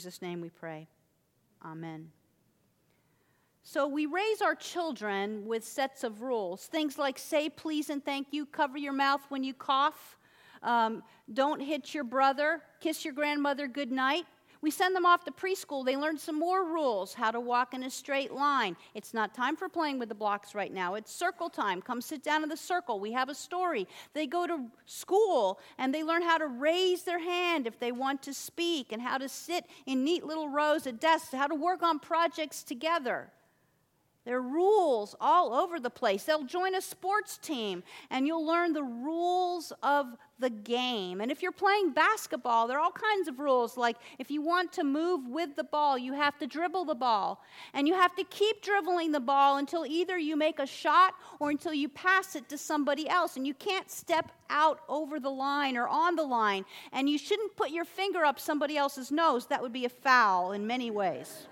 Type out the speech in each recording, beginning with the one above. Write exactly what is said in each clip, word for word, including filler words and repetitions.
In Jesus' name we pray. Amen. So we raise our children with sets of rules. Things like say please and thank you, cover your mouth when you cough, um, don't hit your brother, kiss your grandmother goodnight. We send them off to preschool. They learn some more rules, how to walk in a straight line. It's not time for playing with the blocks right now. It's circle time. Come sit down in the circle. We have a story. They go to school, and they learn how to raise their hand if they want to speak, and how to sit in neat little rows at desks, how to work on projects together. There are rules all over the place. They'll join a sports team, and you'll learn the rules of the game. And if you're playing basketball, there are all kinds of rules. Like if you want to move with the ball, you have to dribble the ball. And you have to keep dribbling the ball until either you make a shot or until you pass it to somebody else. And you can't step out over the line or on the line. And you shouldn't put your finger up somebody else's nose. That would be a foul in many ways.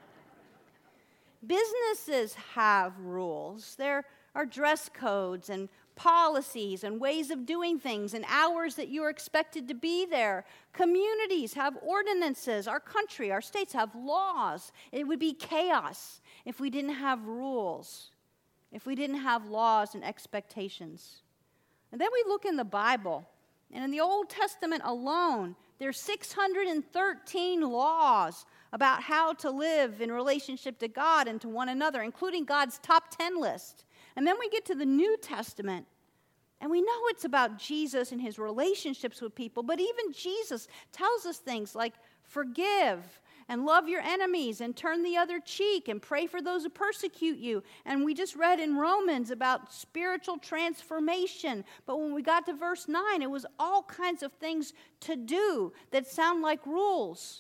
Businesses have rules. There are dress codes and policies and ways of doing things and hours that you are expected to be there. Communities have ordinances. Our country, our states have laws. It would be chaos if we didn't have rules, if we didn't have laws and expectations. And then we look in the Bible, and in the Old Testament alone, there's six hundred thirteen laws about how to live in relationship to God and to one another, including God's top ten list. And then we get to the New Testament, and we know it's about Jesus and his relationships with people, but even Jesus tells us things like forgive and love your enemies and turn the other cheek and pray for those who persecute you. And we just read in Romans about spiritual transformation. But when we got to verse nine, it was all kinds of things to do that sound like rules.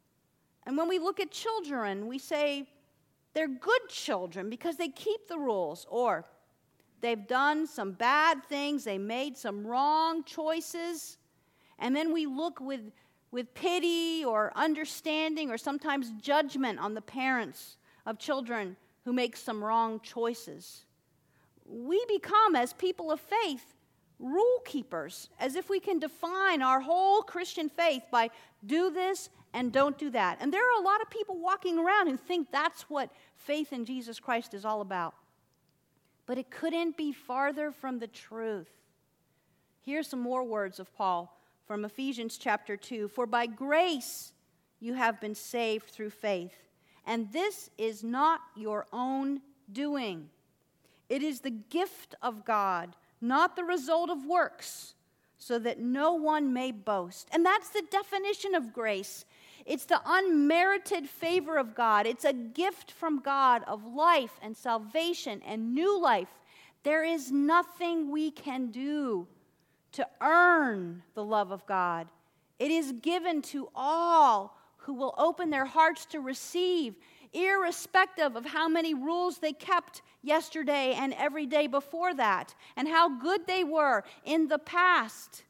And when we look at children, we say they're good children because they keep the rules, or they've done some bad things, they made some wrong choices. And then we look with with pity or understanding or sometimes judgment on the parents of children who make some wrong choices. We become, as people of faith, rule keepers, as if we can define our whole Christian faith by do this and don't do that. And there are a lot of people walking around who think that's what faith in Jesus Christ is all about. But it couldn't be farther from the truth. Here's some more words of Paul from Ephesians chapter two. For by grace you have been saved through faith, and this is not your own doing. It is the gift of God, not the result of works, so that no one may boast. And that's the definition of grace. It's the unmerited favor of God. It's a gift from God of life and salvation and new life. There is nothing we can do to earn the love of God. It is given to all who will open their hearts to receive, irrespective of how many rules they kept yesterday and every day before that, and how good they were in the past.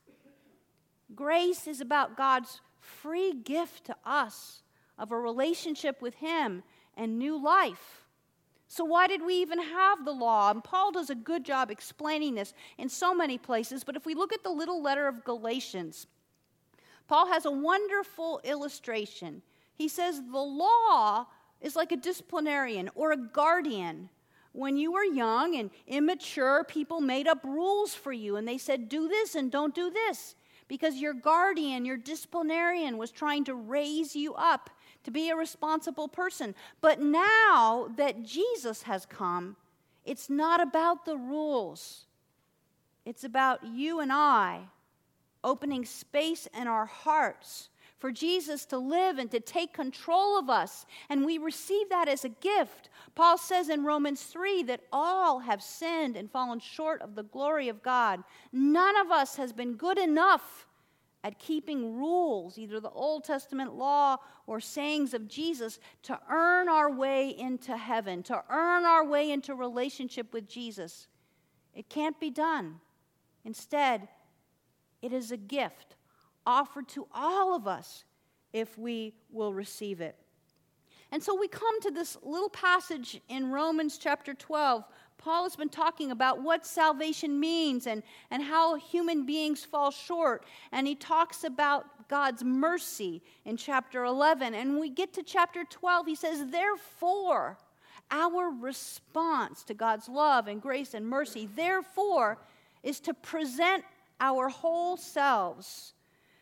Grace is about God's free gift to us of a relationship with him and new life. So why did we even have the law? And Paul does a good job explaining this in so many places, but if we look at the little letter of Galatians, Paul has a wonderful illustration. He says the law is like a disciplinarian or a guardian. When you were young and immature, people made up rules for you, and they said, do this and don't do this, because your guardian, your disciplinarian, was trying to raise you up to be a responsible person. But now that Jesus has come, it's not about the rules. It's about you and I opening space in our hearts for Jesus to live and to take control of us. And we receive that as a gift. Paul says in Romans three that all have sinned and fallen short of the glory of God. None of us has been good enough at keeping rules, either the Old Testament law or sayings of Jesus, to earn our way into heaven, to earn our way into relationship with Jesus. It can't be done. Instead, it is a gift offered to all of us if we will receive it. And so we come to this little passage in Romans chapter twelve. Paul has been talking about what salvation means and, and how human beings fall short. And he talks about God's mercy in chapter eleven. And when we get to chapter twelve, he says, therefore, our response to God's love and grace and mercy, therefore, is to present our whole selves,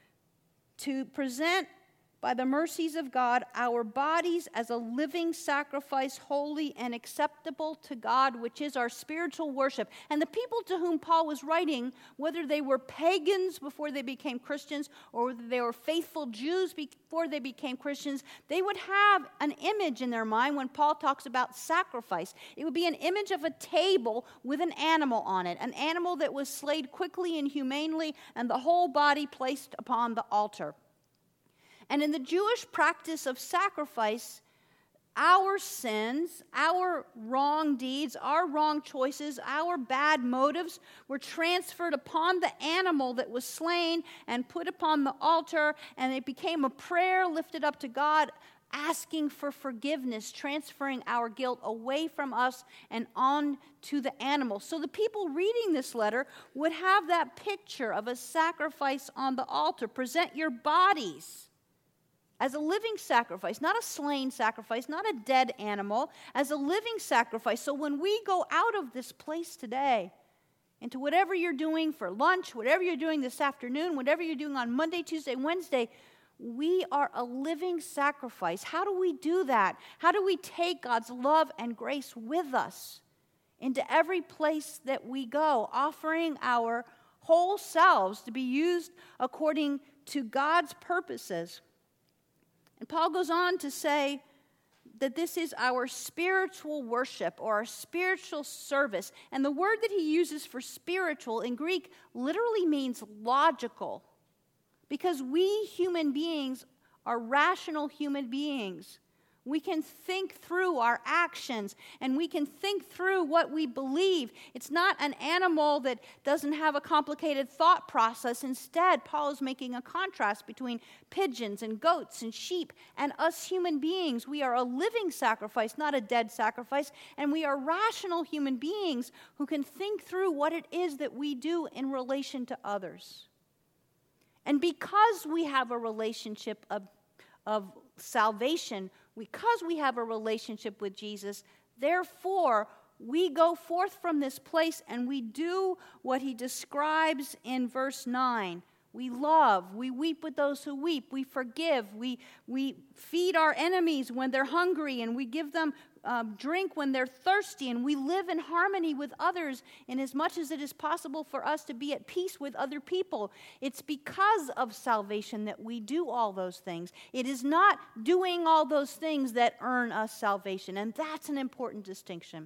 to present by the mercies of God, our bodies as a living sacrifice, holy and acceptable to God, which is our spiritual worship. And the people to whom Paul was writing, whether they were pagans before they became Christians or whether they were faithful Jews before they became Christians, they would have an image in their mind when Paul talks about sacrifice. It would be an image of a table with an animal on it, an animal that was slayed quickly and humanely, and the whole body placed upon the altar. And in the Jewish practice of sacrifice, our sins, our wrong deeds, our wrong choices, our bad motives were transferred upon the animal that was slain and put upon the altar, and it became a prayer lifted up to God, asking for forgiveness, transferring our guilt away from us and on to the animal. So the people reading this letter would have that picture of a sacrifice on the altar. Present your bodies as a living sacrifice, not a slain sacrifice, not a dead animal, as a living sacrifice. So when we go out of this place today, into whatever you're doing for lunch, whatever you're doing this afternoon, whatever you're doing on Monday, Tuesday, Wednesday, we are a living sacrifice. How do we do that? How do we take God's love and grace with us into every place that we go, offering our whole selves to be used according to God's purposes? And Paul goes on to say that this is our spiritual worship or our spiritual service. And the word that he uses for spiritual in Greek literally means logical. Because we human beings are rational human beings. We can think through our actions and we can think through what we believe. It's not an animal that doesn't have a complicated thought process. Instead, Paul is making a contrast between pigeons and goats and sheep and us human beings. We are a living sacrifice, not a dead sacrifice, and we are rational human beings who can think through what it is that we do in relation to others. And because we have a relationship of, of salvation, because we have a relationship with Jesus, therefore, we go forth from this place and we do what he describes in verse nine. We love, we weep with those who weep, we forgive, we, we feed our enemies when they're hungry, and we give them um, drink when they're thirsty, and we live in harmony with others in as much as it is possible for us to be at peace with other people. It's because of salvation that we do all those things. It is not doing all those things that earn us salvation, and that's an important distinction.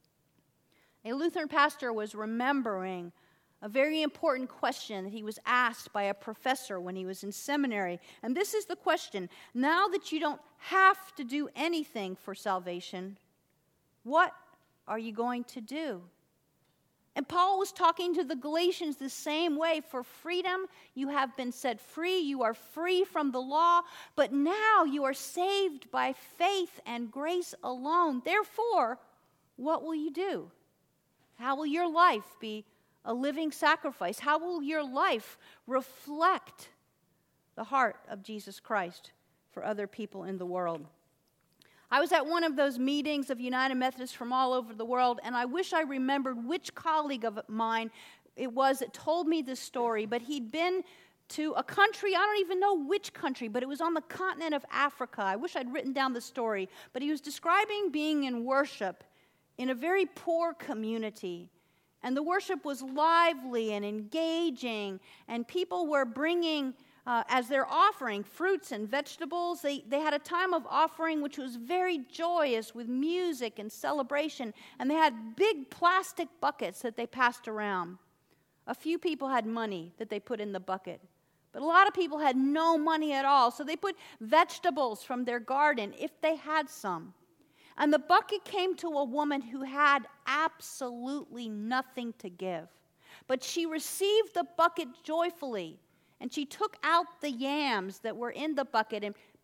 A Lutheran pastor was remembering a very important question that he was asked by a professor when he was in seminary. And this is the question: now that you don't have to do anything for salvation, what are you going to do? And Paul was talking to the Galatians the same way. For freedom, you have been set free. You are free from the law. But now you are saved by faith and grace alone. Therefore, what will you do? How will your life be a living sacrifice? How will your life reflect the heart of Jesus Christ for other people in the world? I was at one of those meetings of United Methodists from all over the world, and I wish I remembered which colleague of mine it was that told me this story, but he'd been to a country, I don't even know which country, but it was on the continent of Africa. I wish I'd written down the story, but he was describing being in worship in a very poor community. And the worship was lively and engaging, and people were bringing, uh, as their offering, fruits and vegetables. They, they had a time of offering which was very joyous with music and celebration, and they had big plastic buckets that they passed around. A few people had money that they put in the bucket, but a lot of people had no money at all, so they put vegetables from their garden, if they had some. And the bucket came to a woman who had absolutely nothing to give. But she received the bucket joyfully, and she took out the yams that were in the bucket and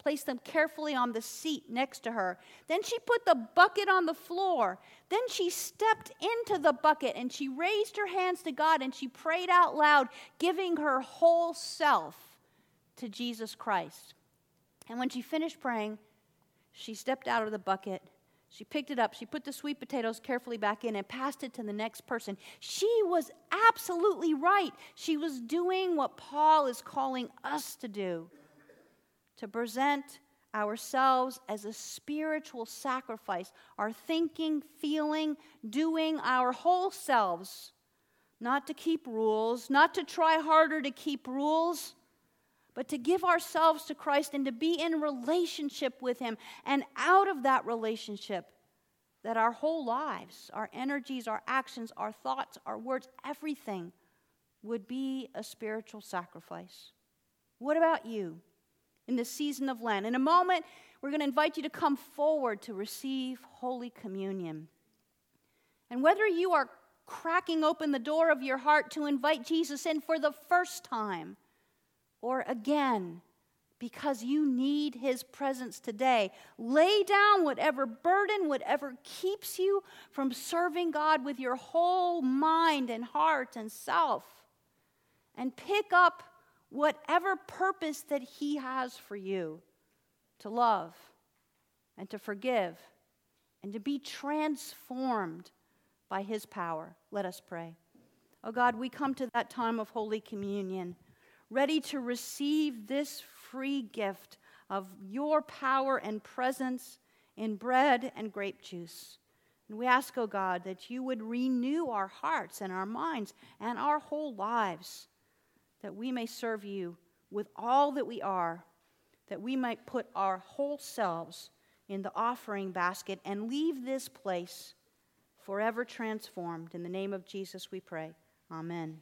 placed them carefully on the seat next to her. Then she put the bucket on the floor. Then she stepped into the bucket and she raised her hands to God and she prayed out loud, giving her whole self to Jesus Christ. And when she finished praying, she stepped out of the bucket. She picked it up. She put the sweet potatoes carefully back in and passed it to the next person. She was absolutely right. She was doing what Paul is calling us to do, to present ourselves as a spiritual sacrifice, our thinking, feeling, doing, our whole selves, not to keep rules, not to try harder to keep rules, but to give ourselves to Christ and to be in relationship with Him. And out of that relationship, that our whole lives, our energies, our actions, our thoughts, our words, everything would be a spiritual sacrifice. What about you in this season of Lent? In a moment, we're going to invite you to come forward to receive Holy Communion. And whether you are cracking open the door of your heart to invite Jesus in for the first time, or again, because you need His presence today, lay down whatever burden, whatever keeps you from serving God with your whole mind and heart and self, and pick up whatever purpose that He has for you to love and to forgive and to be transformed by His power. Let us pray. Oh God, we come to that time of Holy Communion, ready to receive this free gift of your power and presence in bread and grape juice. And we ask, oh God, that you would renew our hearts and our minds and our whole lives, that we may serve you with all that we are, that we might put our whole selves in the offering basket and leave this place forever transformed. In the name of Jesus we pray. Amen.